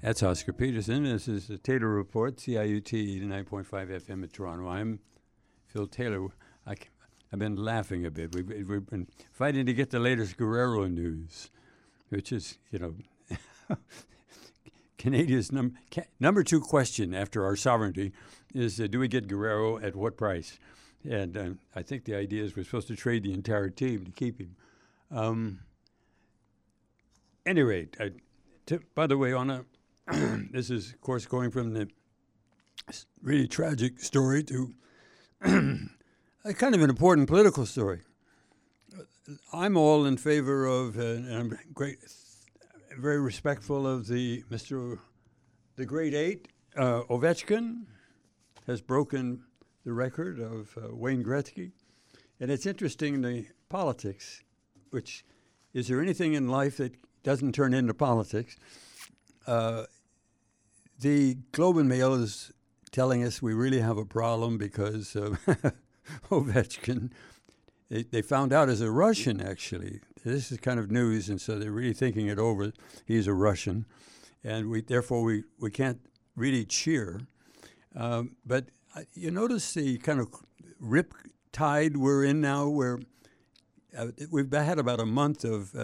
That's Oscar Peterson. This is the Taylor Report, CIUT 89.5 FM at Toronto. I'm Phil Taylor. I've been laughing a bit. We've been fighting to get the latest Guerrero news, which is, Canadia's number two question after our sovereignty is, do we get Guerrero at what price? And I think the idea is we're supposed to trade the entire team to keep him. Any rate, by the way, on a this is, of course, going from the really tragic story to a kind of an important political story. I'm all in favor of, and I'm very respectful of the Great Eight. Ovechkin has broken the record of Wayne Gretzky. And it's interesting, the politics, which, is there anything in life that doesn't turn into politics? The Globe and Mail is telling us we really have a problem because Ovechkin, they found out as a Russian, actually. This is kind of news, and so they're really thinking it over. He's a Russian, and therefore we can't really cheer. But you notice the kind of rip tide we're in now, where we've had about a month of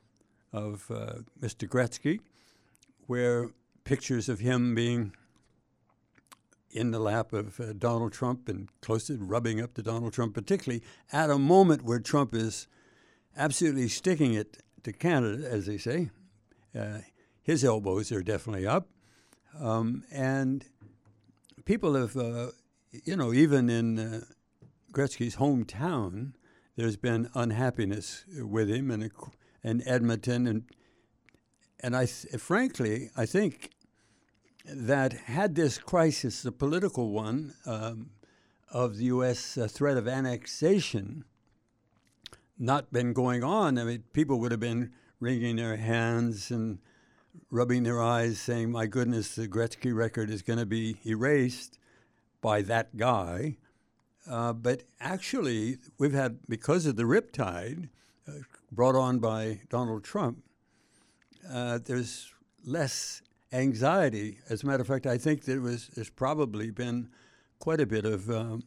Mr. Gretzky, where pictures of him being in the lap of Donald Trump and close to rubbing up to Donald Trump, particularly at a moment where Trump is absolutely sticking it to Canada, as they say. His elbows are definitely up. And people have, even in Gretzky's hometown, there's been unhappiness with him and Edmonton. And frankly, I think that had this crisis, the political one, of the U.S. Threat of annexation not been going on, I mean, people would have been wringing their hands and rubbing their eyes saying, my goodness, the Gretzky record is going to be erased by that guy. But actually, we've had, because of the riptide brought on by Donald Trump, there's less anxiety. As a matter of fact, I think there's probably been quite a bit of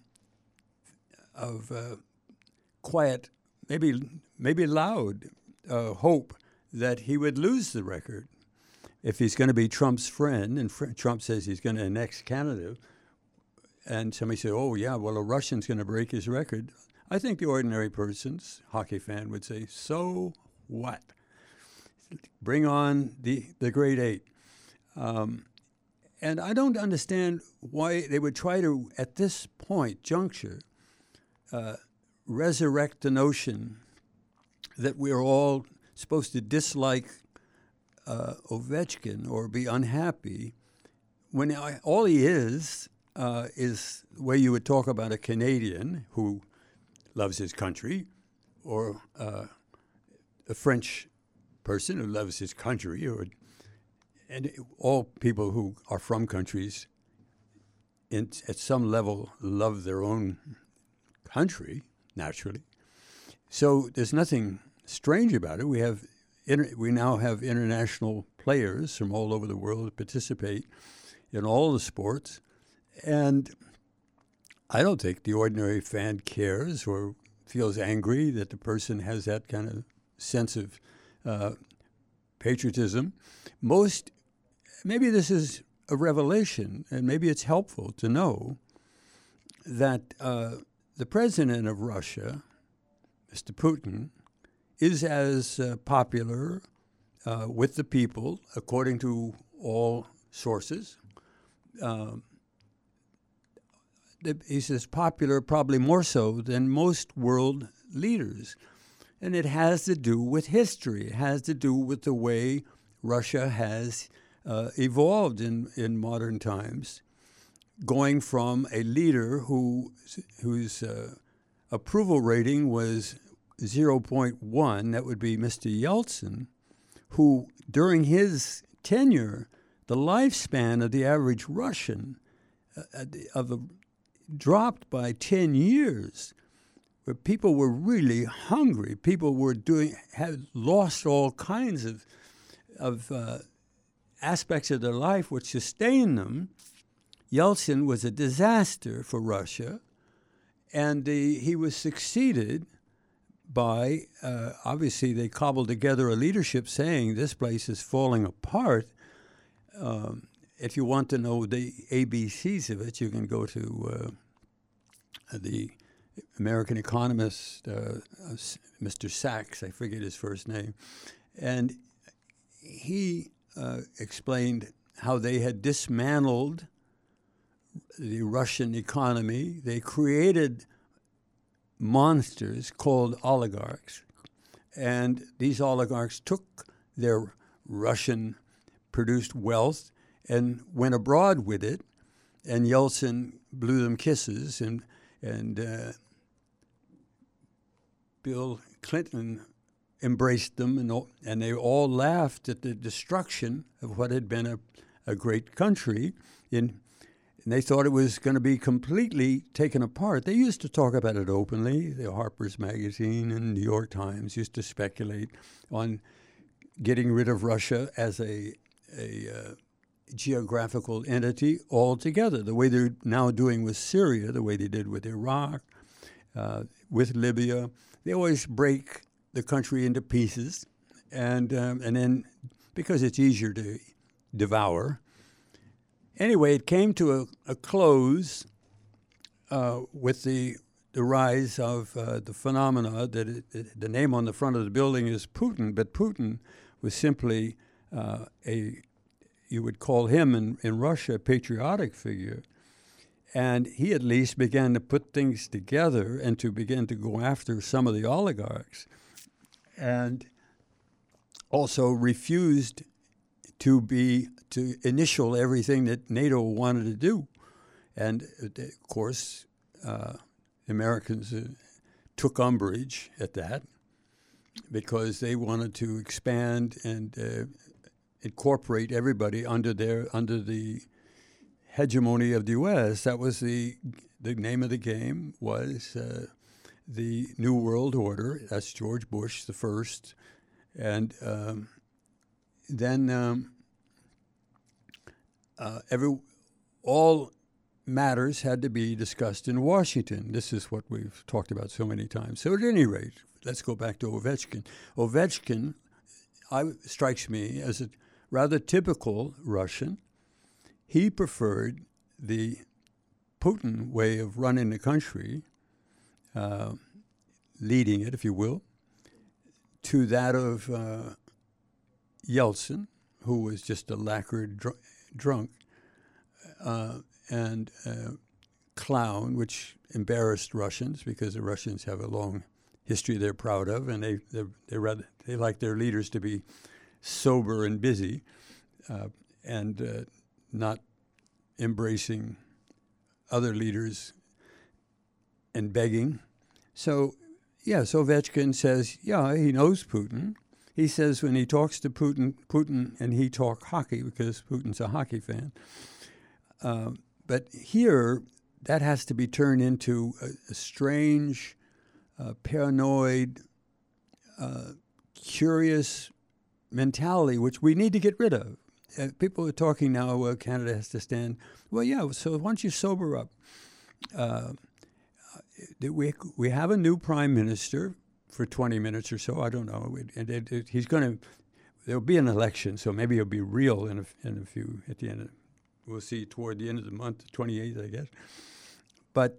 quiet, maybe loud hope that he would lose the record if he's going to be Trump's friend. And Trump says he's going to annex Canada, and somebody said, "Oh yeah, well a Russian's going to break his record." I think the ordinary person's hockey fan would say, "So what? Bring on the Great Eight." And I don't understand why they would try to, at this juncture, resurrect the notion that we're all supposed to dislike Ovechkin or be unhappy, when all he is the way you would talk about a Canadian who loves his country, or a French person who loves his country, and all people who are from countries at some level love their own country, naturally. So there's nothing strange about it. We now have international players from all over the world that participate in all the sports, and I don't think the ordinary fan cares or feels angry that the person has that kind of sense of patriotism. Maybe this is a revelation, and maybe it's helpful to know that the president of Russia, Mr. Putin, is as popular with the people, according to all sources. He's as popular, probably more so, than most world leaders. And it has to do with history. It has to do with the way Russia has evolved in modern times, going from a leader whose approval rating was 0.1, that would be Mr. Yeltsin, who during his tenure, the lifespan of the average Russian dropped by 10 years, where people were really hungry. People were had lost all kinds of aspects of their life which sustained them, Yeltsin was a disaster for Russia, and he was succeeded by, obviously they cobbled together a leadership saying this place is falling apart. If you want to know the ABCs of it, you can go to the American economist, Mr. Sachs, I forget his first name, and he explained how they had dismantled the Russian economy. They created monsters called oligarchs, and these oligarchs took their Russian-produced wealth and went abroad with it, and Yeltsin blew them kisses, and Bill Clinton embraced them, and they all laughed at the destruction of what had been a great country, and they thought it was going to be completely taken apart. They used to talk about it openly. The Harper's Magazine and New York Times used to speculate on getting rid of Russia as a geographical entity altogether, the way they're now doing with Syria, the way they did with Iraq, with Libya. They always break the country into pieces, and then because it's easier to devour. Anyway, it came to a close with the rise of the phenomena that the name on the front of the building is Putin, but Putin was simply you would call him in Russia a patriotic figure. And he at least began to put things together and to begin to go after some of the oligarchs, and also refused to initial everything that NATO wanted to do. And of course, Americans took umbrage at that because they wanted to expand and incorporate everybody under the hegemony of the U.S. That was the name of the game, was the New World Order. That's George Bush the first, and then all matters had to be discussed in Washington. This is what we've talked about so many times. So at any rate, let's go back to Ovechkin. Ovechkin strikes me as a rather typical Russian. He preferred the Putin way of running the country, leading it, if you will, to that of Yeltsin, who was just a lacquered drunk and clown, which embarrassed Russians because the Russians have a long history they're proud of, and they like their leaders to be sober and busy, and not embracing other leaders and begging. So, yes, Ovechkin says, yeah, he knows Putin. He says when he talks to Putin and he talk hockey because Putin's a hockey fan. But here, that has to be turned into a strange, paranoid, curious mentality, which we need to get rid of. People are talking now, Canada has to stand. Well, yeah, so why don't you sober up? We have a new prime minister for 20 minutes or so. I don't know. And he's going to, there'll be an election, so maybe it'll be real in a few, at the end of, we'll see toward the end of the month, 28th, I guess. But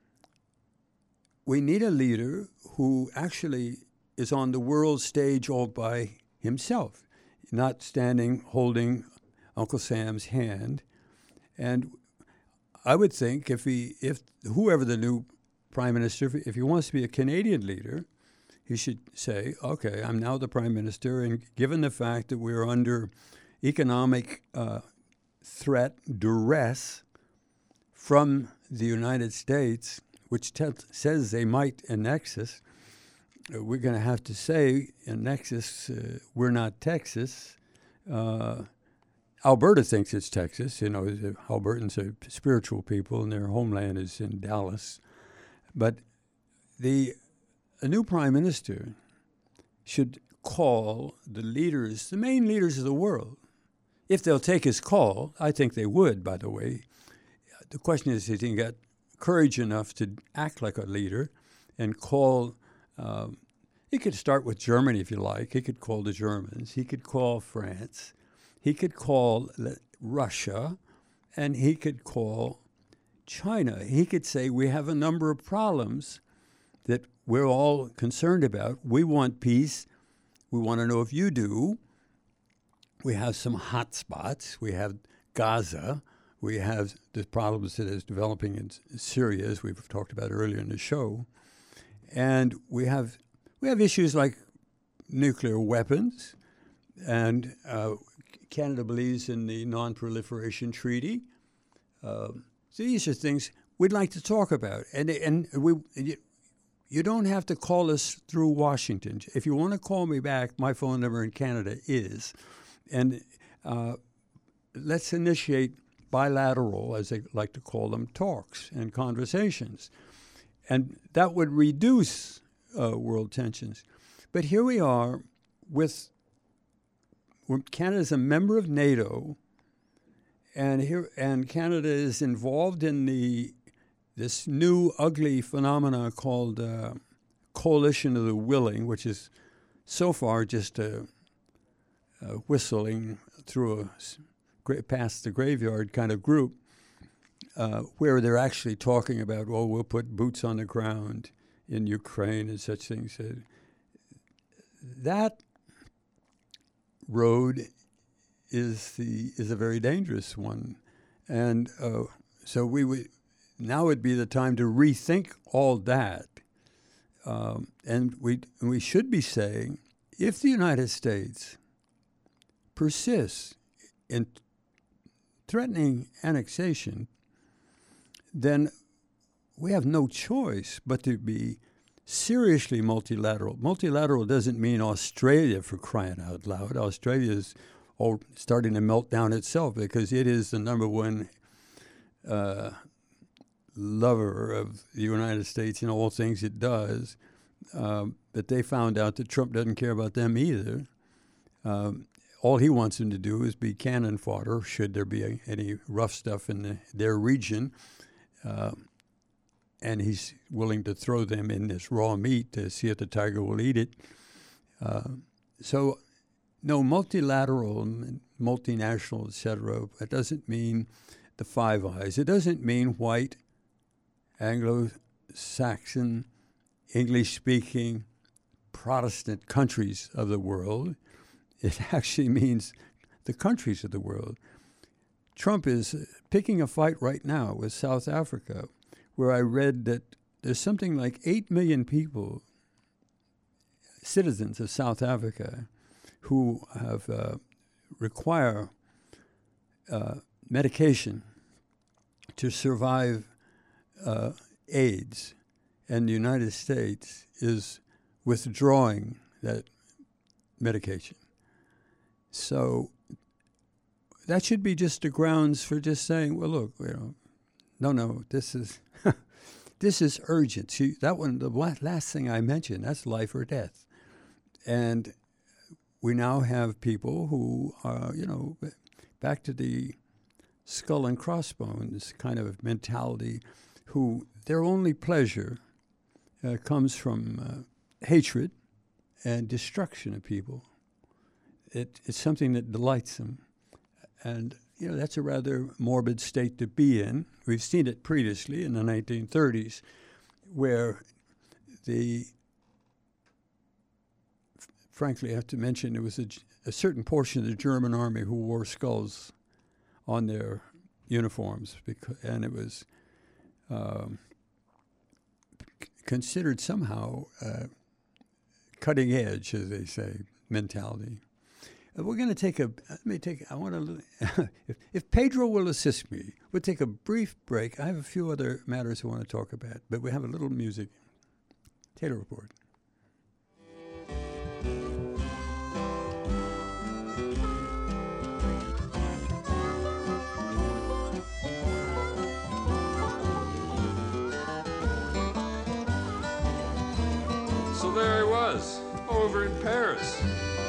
we need a leader who actually is on the world stage all by himself, not standing holding Uncle Sam's hand. And I would think if whoever the new prime minister, if he wants to be a Canadian leader, he should say, okay, I'm now the prime minister, and given the fact that we're under economic threat, duress from the United States, which says they might annex us, we're going to have to say, annex us, we're not Texas. Alberta thinks it's Texas. You know, Albertans are spiritual people, and their homeland is in Dallas. But a new prime minister should call the leaders, the main leaders of the world, if they'll take his call, I think they would, by the way. The question is, he can get courage enough to act like a leader and call. He could start with Germany, if you like. He could call the Germans. He could call France. He could call Russia. And he could call China. He could say, we have a number of problems that we're all concerned about. We want peace. We want to know if you do. We have some hot spots. We have Gaza. We have the problems that is developing in Syria, as we've talked about earlier in the show. And we have issues like nuclear weapons. And Canada believes in the Non-Proliferation Treaty. So these are things we'd like to talk about. And you don't have to call us through Washington. If you want to call me back, my phone number in Canada is. And let's initiate bilateral, as they like to call them, talks and conversations. And that would reduce world tensions. But here we are Canada's a member of NATO, and Canada is involved in this new ugly phenomena called Coalition of the Willing, which is so far just a whistling through past the graveyard kind of group, where they're actually talking about, we'll put boots on the ground in Ukraine and such things. That road is a very dangerous one, and so now would be the time to rethink all that, and we should be saying, if the United States persists in threatening annexation, then we have no choice but to be seriously multilateral. Multilateral doesn't mean Australia, for crying out loud. Australia is starting to melt down itself because it is the number one lover of the United States in all things it does. But they found out that Trump doesn't care about them either. All he wants them to do is be cannon fodder should there be any rough stuff in their region. And he's willing to throw them in this raw meat to see if the tiger will eat it. So, no, multilateral, multinational, et cetera, it doesn't mean the Five Eyes. It doesn't mean white, Anglo-Saxon, English-speaking, Protestant countries of the world. It actually means the countries of the world. Trump is picking a fight right now with South Africa, where I read that there's something like 8 million people, citizens of South Africa, who have require medication to survive AIDS, and the United States is withdrawing that medication. So that should be just the grounds for just saying, well, look, no, this is this is urgent. See, that one, the last thing I mentioned, that's life or death. And we now have people who are, back to the skull and crossbones kind of mentality, who their only pleasure comes from hatred and destruction of people. It's something that delights them. And, that's a rather morbid state to be in. We've seen it previously in the 1930s, where frankly, I have to mention, there was a certain portion of the German army who wore skulls on their uniforms, and it was considered somehow cutting edge, as they say, mentality. We're going to I want to, if Pedro will assist me, we'll take a brief break. I have a few other matters I want to talk about, but we have a little music. Taylor Report. So there he was, over in Paris,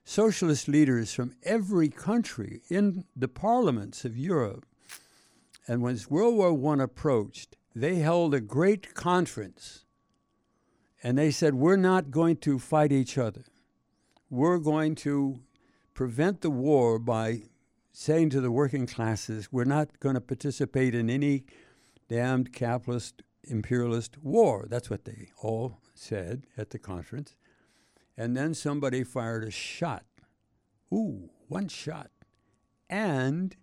socialist leaders from every country in the parliaments of Europe. And when World War I approached, they held a great conference. And they said, we're not going to fight each other. We're going to prevent the war by saying to the working classes, we're not going to participate in any damned capitalist, imperialist war. That's what they all said at the conference. And then somebody fired a shot. Ooh, one shot. And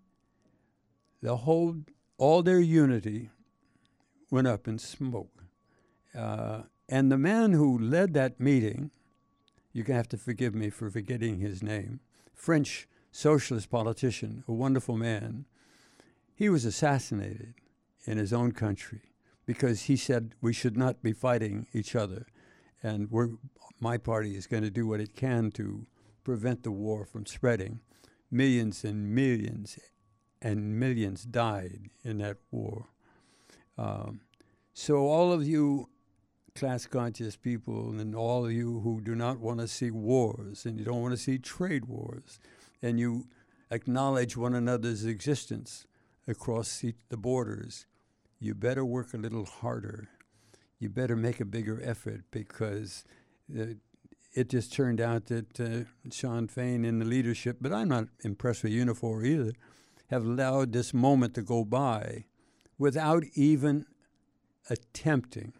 all their unity went up in smoke. And the man who led that meeting, you're going to have to forgive me for forgetting his name, French socialist politician, a wonderful man, he was assassinated in his own country because he said we should not be fighting each other. And my party is going to do what it can to prevent the war from spreading. Millions and millions and millions died in that war. So all of you class-conscious people and all of you who do not want to see wars and you don't want to see trade wars and you acknowledge one another's existence across the borders, you better work a little harder. You better make a bigger effort because it just turned out that Sinn Féin in the leadership, but I'm not impressed with Unifor either, have allowed this moment to go by without even attempting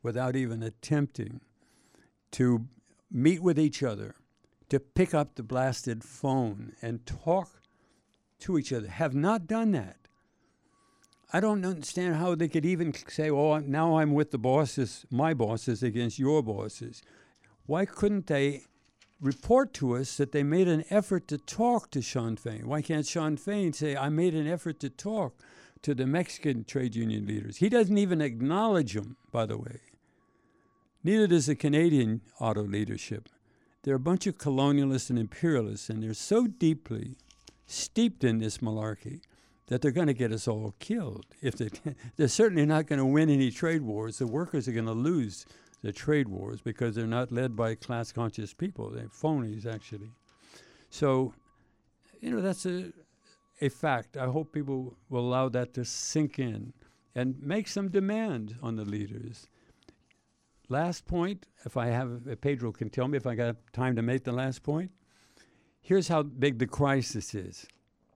to meet with each other, to pick up the blasted phone and talk to each other, have not done that. I don't understand how they could even say, oh, now I'm with the bosses, my bosses against your bosses. Why couldn't they report to us that they made an effort to talk to Sinn Féin? Why can't Sinn Féin say, I made an effort to talk to the Mexican trade union leaders? He doesn't even acknowledge them, by the way. Neither does the Canadian auto leadership. They're a bunch of colonialists and imperialists, and they're so deeply steeped in this malarkey that they're going to get us all killed. They're certainly not going to win any trade wars. The workers are going to lose the trade wars because they're not led by class-conscious people. They're phonies, actually. So, that's a fact. I hope people will allow that to sink in and make some demand on the leaders. Last point, if Pedro can tell me if I got time to make the last point. Here's how big the crisis is.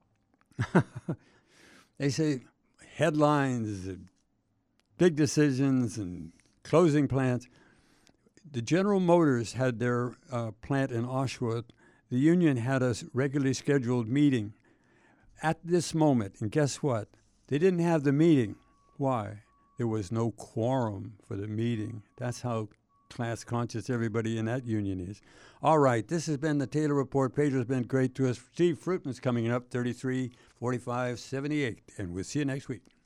They say headlines, and big decisions, and closing plants. The General Motors had their plant in Oshawa. The union had a regularly scheduled meeting at this moment. And guess what? They didn't have the meeting. Why? There was no quorum for the meeting. That's how class-conscious everybody in that union is. All right, this has been the Taylor Report. Pedro's been great to us. Steve Fruitman's coming up, 33-45-78. And we'll see you next week.